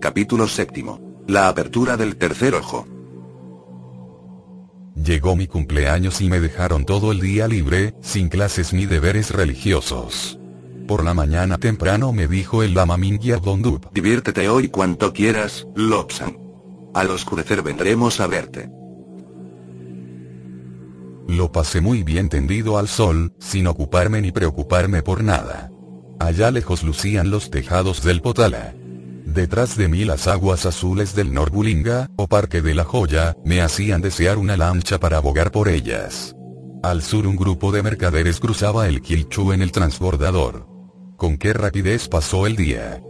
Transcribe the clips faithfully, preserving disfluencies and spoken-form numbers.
Capítulo séptimo. La apertura del tercer ojo. Llegó mi cumpleaños y me dejaron todo el día libre, sin clases ni deberes religiosos. Por la mañana temprano me dijo el lama Mingyar Dondup: diviértete hoy cuanto quieras, Lobsang. Al oscurecer vendremos a verte. Lo pasé muy bien tendido al sol, sin ocuparme ni preocuparme por nada. Allá lejos lucían los tejados del Potala. Detrás de mí las aguas azules del Norbulinga, o Parque de la Joya, me hacían desear una lancha para bogar por ellas. Al sur un grupo de mercaderes cruzaba el Kilchu en el transbordador. Con qué rapidez pasó el día.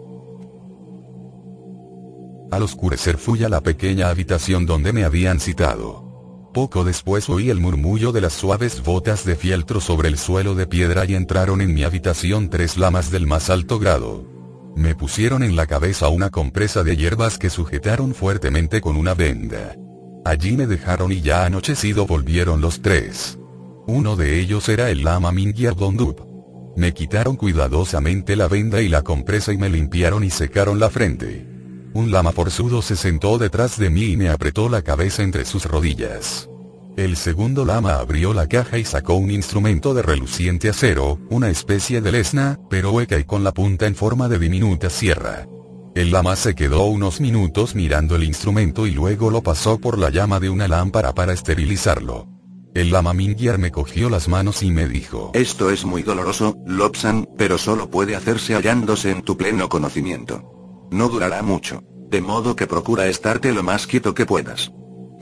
Al oscurecer fui a la pequeña habitación donde me habían citado. Poco después oí el murmullo de las suaves botas de fieltro sobre el suelo de piedra y entraron en mi habitación tres lamas del más alto grado. Me pusieron en la cabeza una compresa de hierbas que sujetaron fuertemente con una venda. Allí me dejaron y ya anochecido volvieron los tres. Uno de ellos era el lama Mingyar Dondup. Me quitaron cuidadosamente la venda y la compresa y me limpiaron y secaron la frente. Un lama forzudo se sentó detrás de mí y me apretó la cabeza entre sus rodillas. El segundo lama abrió la caja y sacó un instrumento de reluciente acero, una especie de lesna, pero hueca y con la punta en forma de diminuta sierra. El lama se quedó unos minutos mirando el instrumento y luego lo pasó por la llama de una lámpara para esterilizarlo. El lama Mingyar me cogió las manos y me dijo: esto es muy doloroso, Lobsang, pero solo puede hacerse hallándose en tu pleno conocimiento. No durará mucho, de modo que procura estarte lo más quieto que puedas.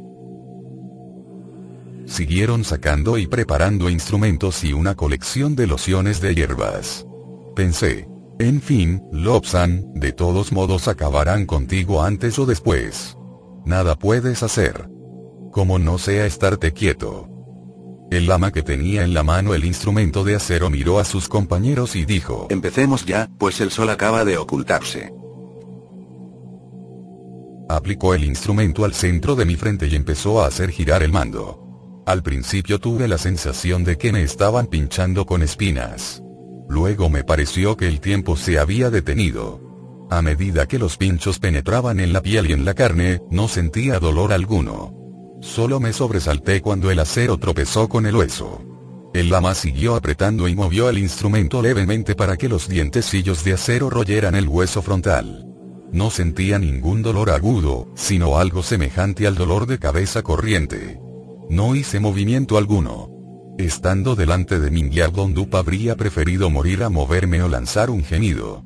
Siguieron sacando y preparando instrumentos y una colección de lociones de hierbas. Pensé: en fin, Lobsang, de todos modos acabarán contigo antes o después. Nada puedes hacer. Como no sea estarte quieto. El lama que tenía en la mano el instrumento de acero miró a sus compañeros y dijo: empecemos ya, pues el sol acaba de ocultarse. Aplicó el instrumento al centro de mi frente y empezó a hacer girar el mando. Al principio tuve la sensación de que me estaban pinchando con espinas. Luego me pareció que el tiempo se había detenido. A medida que los pinchos penetraban en la piel y en la carne, no sentía dolor alguno. Solo me sobresalté cuando el acero tropezó con el hueso. El lama siguió apretando y movió el instrumento levemente para que los dientecillos de acero royeran el hueso frontal. No sentía ningún dolor agudo, sino algo semejante al dolor de cabeza corriente. No hice movimiento alguno. Estando delante de Mingyar Dondup habría preferido morir a moverme o lanzar un gemido.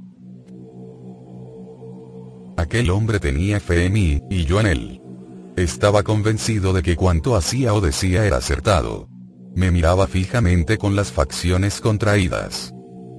Aquel hombre tenía fe en mí, y yo en él. Estaba convencido de que cuanto hacía o decía era acertado. Me miraba fijamente con las facciones contraídas.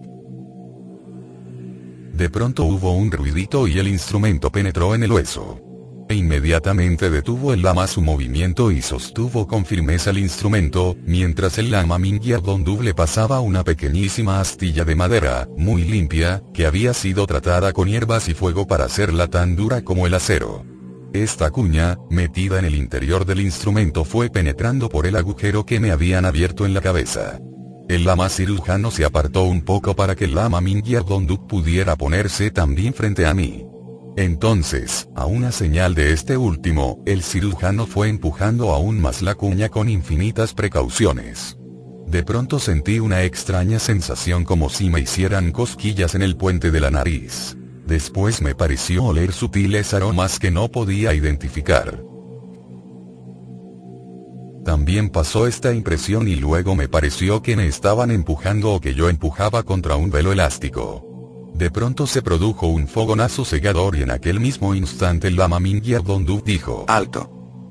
De pronto hubo un ruidito y el instrumento penetró en el hueso. E inmediatamente detuvo el lama su movimiento y sostuvo con firmeza el instrumento, mientras el lama Mingyar Dondup le pasaba una pequeñísima astilla de madera, muy limpia, que había sido tratada con hierbas y fuego para hacerla tan dura como el acero. Esta cuña, metida en el interior del instrumento, fue penetrando por el agujero que me habían abierto en la cabeza. El lama cirujano se apartó un poco para que el lama Mingyar Dondup pudiera ponerse también frente a mí. Entonces, a una señal de este último, el cirujano fue empujando aún más la cuña con infinitas precauciones. De pronto sentí una extraña sensación como si me hicieran cosquillas en el puente de la nariz. Después me pareció oler sutiles aromas que no podía identificar. También pasó esta impresión y luego me pareció que me estaban empujando o que yo empujaba contra un velo elástico. De pronto se produjo un fogonazo cegador y en aquel mismo instante el lama Mingyar Dondup dijo: alto.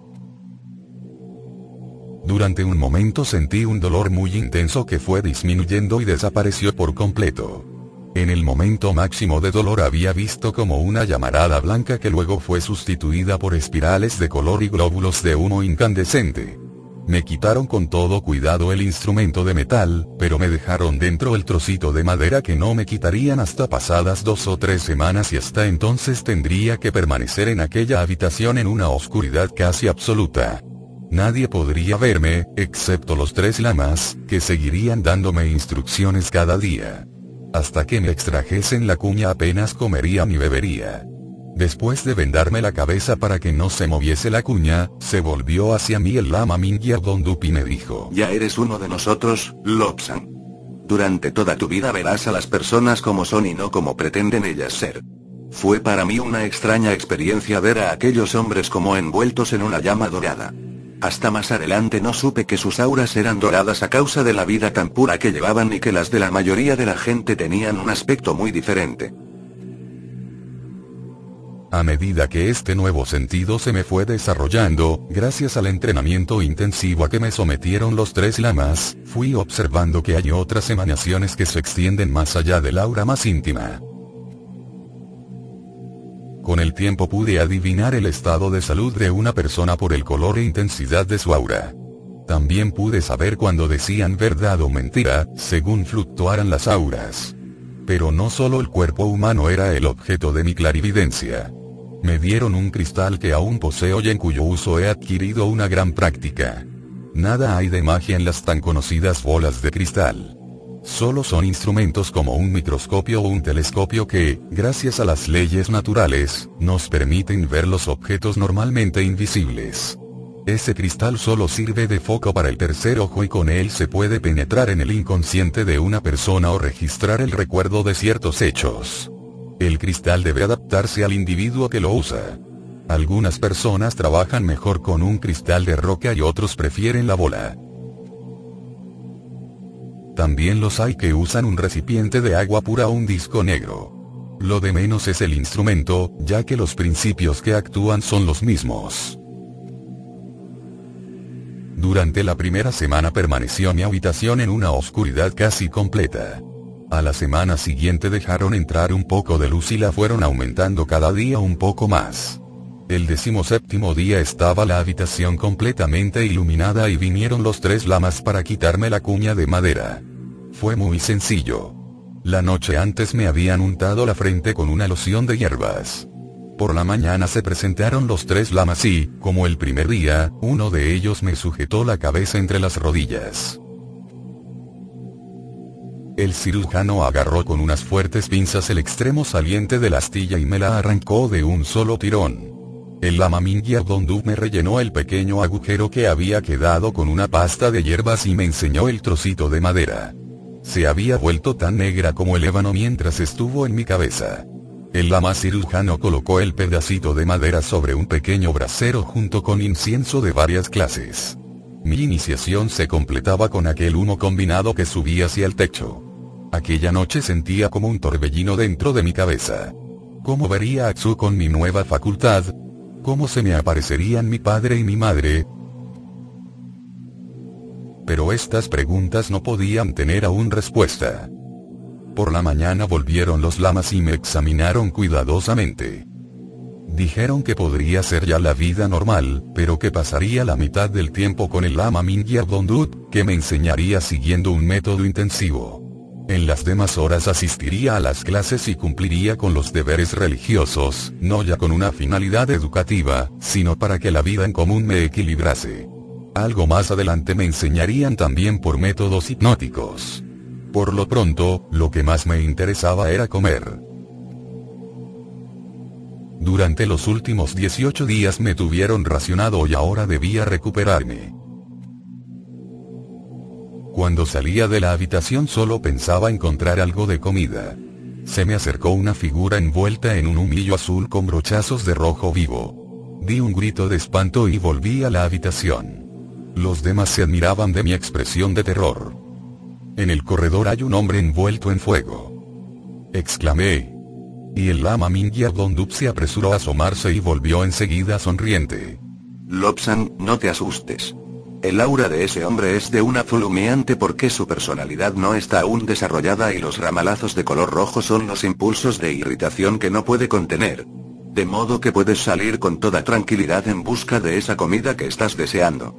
Durante un momento sentí un dolor muy intenso que fue disminuyendo y desapareció por completo. En el momento máximo de dolor había visto como una llamarada blanca que luego fue sustituida por espirales de color y glóbulos de humo incandescente. Me quitaron con todo cuidado el instrumento de metal, pero me dejaron dentro el trocito de madera que no me quitarían hasta pasadas dos o tres semanas y hasta entonces tendría que permanecer en aquella habitación en una oscuridad casi absoluta. Nadie podría verme, excepto los tres lamas, que seguirían dándome instrucciones cada día. Hasta que me extrajesen la cuña apenas comería ni bebería. Después de vendarme la cabeza para que no se moviese la cuña, se volvió hacia mí el lama Mingyur Dondup y me dijo: ya eres uno de nosotros, Lobsang. Durante toda tu vida verás a las personas como son y no como pretenden ellas ser. Fue para mí una extraña experiencia ver a aquellos hombres como envueltos en una llama dorada. Hasta más adelante no supe que sus auras eran doradas a causa de la vida tan pura que llevaban y que las de la mayoría de la gente tenían un aspecto muy diferente. A medida que este nuevo sentido se me fue desarrollando, gracias al entrenamiento intensivo a que me sometieron los tres lamas, fui observando que hay otras emanaciones que se extienden más allá del aura más íntima. Con el tiempo pude adivinar el estado de salud de una persona por el color e intensidad de su aura. También pude saber cuando decían verdad o mentira, según fluctuaran las auras. Pero no solo el cuerpo humano era el objeto de mi clarividencia. Me dieron un cristal que aún poseo y en cuyo uso he adquirido una gran práctica. Nada hay de magia en las tan conocidas bolas de cristal. Solo son instrumentos como un microscopio o un telescopio que, gracias a las leyes naturales, nos permiten ver los objetos normalmente invisibles. Ese cristal solo sirve de foco para el tercer ojo y con él se puede penetrar en el inconsciente de una persona o registrar el recuerdo de ciertos hechos. El cristal debe adaptarse al individuo que lo usa. Algunas personas trabajan mejor con un cristal de roca y otros prefieren la bola. También los hay que usan un recipiente de agua pura o un disco negro. Lo de menos es el instrumento, ya que los principios que actúan son los mismos. Durante la primera semana permaneció mi habitación en una oscuridad casi completa. A la semana siguiente dejaron entrar un poco de luz y la fueron aumentando cada día un poco más. El decimoséptimo día estaba la habitación completamente iluminada y vinieron los tres lamas para quitarme la cuña de madera. Fue muy sencillo. La noche antes me habían untado la frente con una loción de hierbas. Por la mañana se presentaron los tres lamas y, como el primer día, uno de ellos me sujetó la cabeza entre las rodillas. El cirujano agarró con unas fuertes pinzas el extremo saliente de la astilla y me la arrancó de un solo tirón. El lama Mingyur Dondup me rellenó el pequeño agujero que había quedado con una pasta de hierbas y me enseñó el trocito de madera. Se había vuelto tan negra como el ébano mientras estuvo en mi cabeza. El lama cirujano colocó el pedacito de madera sobre un pequeño brasero junto con incienso de varias clases. Mi iniciación se completaba con aquel humo combinado que subía hacia el techo. Aquella noche sentía como un torbellino dentro de mi cabeza. ¿Cómo vería a Tsu con mi nueva facultad? ¿Cómo se me aparecerían mi padre y mi madre? Pero estas preguntas no podían tener aún respuesta. Por la mañana volvieron los lamas y me examinaron cuidadosamente. Dijeron que podría ser ya la vida normal, pero que pasaría la mitad del tiempo con el lama Mingyur Dondup, que me enseñaría siguiendo un método intensivo. En las demás horas asistiría a las clases y cumpliría con los deberes religiosos, no ya con una finalidad educativa, sino para que la vida en común me equilibrase. Algo más adelante me enseñarían también por métodos hipnóticos. Por lo pronto, lo que más me interesaba era comer. Durante los últimos dieciocho días me tuvieron racionado y ahora debía recuperarme. Cuando salía de la habitación solo pensaba encontrar algo de comida. Se me acercó una figura envuelta en un humillo azul con brochazos de rojo vivo. Di un grito de espanto y volví a la habitación. Los demás se admiraban de mi expresión de terror. En el corredor hay un hombre envuelto en fuego, exclamé. Y el lama Mingyur Dondup se apresuró a asomarse y volvió enseguida sonriente. Lobsang, no te asustes. El aura de ese hombre es de un azul humeante porque su personalidad no está aún desarrollada y los ramalazos de color rojo son los impulsos de irritación que no puede contener. De modo que puedes salir con toda tranquilidad en busca de esa comida que estás deseando.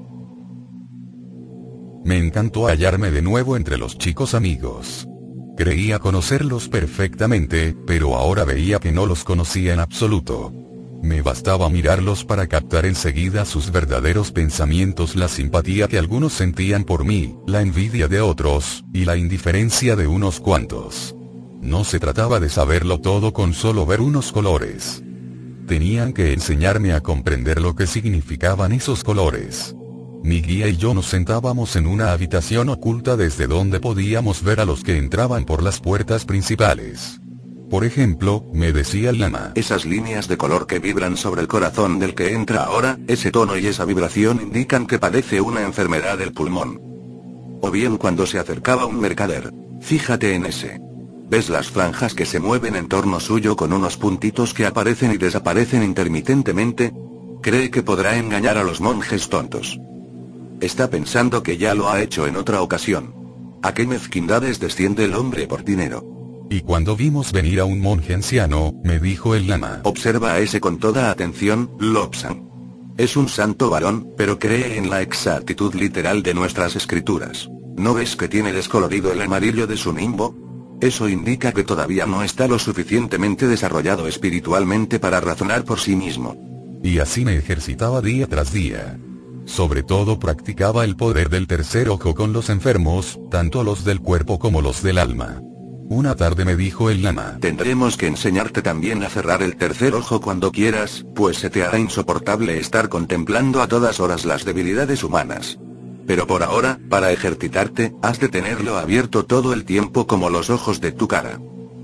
Me encantó hallarme de nuevo entre los chicos amigos. Creía conocerlos perfectamente, pero ahora veía que no los conocía en absoluto. Me bastaba mirarlos para captar enseguida sus verdaderos pensamientos, la simpatía que algunos sentían por mí, la envidia de otros, y la indiferencia de unos cuantos. No se trataba de saberlo todo con solo ver unos colores. Tenían que enseñarme a comprender lo que significaban esos colores. Mi guía y yo nos sentábamos en una habitación oculta desde donde podíamos ver a los que entraban por las puertas principales. Por ejemplo, me decía el lama: esas líneas de color que vibran sobre el corazón del que entra ahora, ese tono y esa vibración indican que padece una enfermedad del pulmón. O bien cuando se acercaba un mercader. Fíjate en ese. ¿Ves las franjas que se mueven en torno suyo con unos puntitos que aparecen y desaparecen intermitentemente? Cree que podrá engañar a los monjes tontos. Está pensando que ya lo ha hecho en otra ocasión. ¿A qué mezquindades desciende el hombre por dinero? Y cuando vimos venir a un monje anciano, me dijo el lama: observa a ese con toda atención, Lobsang. Es un santo varón, pero cree en la exactitud literal de nuestras escrituras. ¿No ves que tiene descolorido el amarillo de su nimbo? Eso indica que todavía no está lo suficientemente desarrollado espiritualmente para razonar por sí mismo. Y así me ejercitaba día tras día. Sobre todo practicaba el poder del tercer ojo con los enfermos, tanto los del cuerpo como los del alma. Una tarde me dijo el lama: tendremos que enseñarte también a cerrar el tercer ojo cuando quieras, pues se te hará insoportable estar contemplando a todas horas las debilidades humanas. Pero por ahora, para ejercitarte, has de tenerlo abierto todo el tiempo como los ojos de tu cara.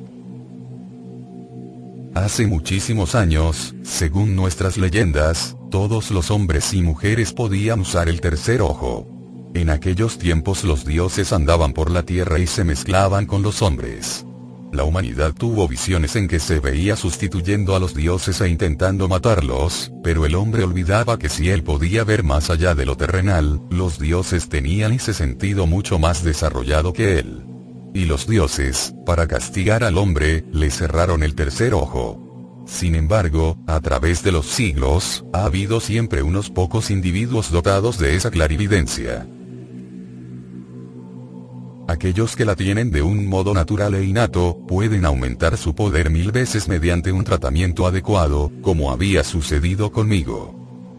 Hace muchísimos años, según nuestras leyendas, todos los hombres y mujeres podían usar el tercer ojo. En aquellos tiempos los dioses andaban por la tierra y se mezclaban con los hombres. La humanidad tuvo visiones en que se veía sustituyendo a los dioses e intentando matarlos, pero el hombre olvidaba que si él podía ver más allá de lo terrenal, los dioses tenían ese sentido mucho más desarrollado que él. Y los dioses, para castigar al hombre, le cerraron el tercer ojo. Sin embargo, a través de los siglos, ha habido siempre unos pocos individuos dotados de esa clarividencia. Aquellos que la tienen de un modo natural e innato, pueden aumentar su poder mil veces mediante un tratamiento adecuado, como había sucedido conmigo.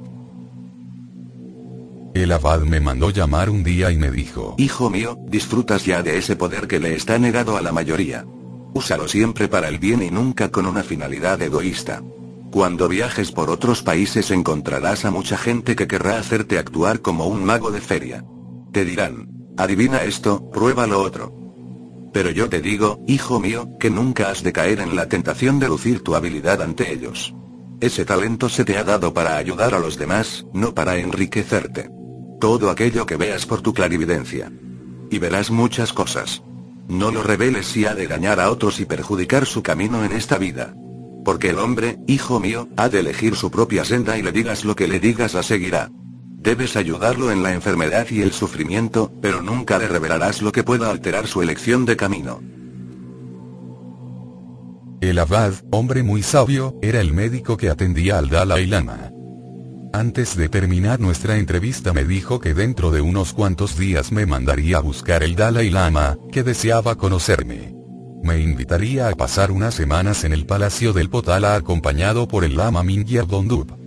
El abad me mandó llamar un día y me dijo: hijo mío, disfrutas ya de ese poder que le está negado a la mayoría. Úsalo siempre para el bien y nunca con una finalidad egoísta. Cuando viajes por otros países encontrarás a mucha gente que querrá hacerte actuar como un mago de feria. Te dirán: adivina esto, prueba lo otro. Pero yo te digo, hijo mío, que nunca has de caer en la tentación de lucir tu habilidad ante ellos. Ese talento se te ha dado para ayudar a los demás, no para enriquecerte. Todo aquello que veas por tu clarividencia. Y verás muchas cosas. No lo reveles si ha de dañar a otros y perjudicar su camino en esta vida. Porque el hombre, hijo mío, ha de elegir su propia senda y le digas lo que le digas la seguirá. Debes ayudarlo en la enfermedad y el sufrimiento, pero nunca le revelarás lo que pueda alterar su elección de camino. El abad, hombre muy sabio, era el médico que atendía al Dalai Lama. Antes de terminar nuestra entrevista me dijo que dentro de unos cuantos días me mandaría a buscar el Dalai Lama, que deseaba conocerme. Me invitaría a pasar unas semanas en el palacio del Potala acompañado por el Lama Mingyur Dondup.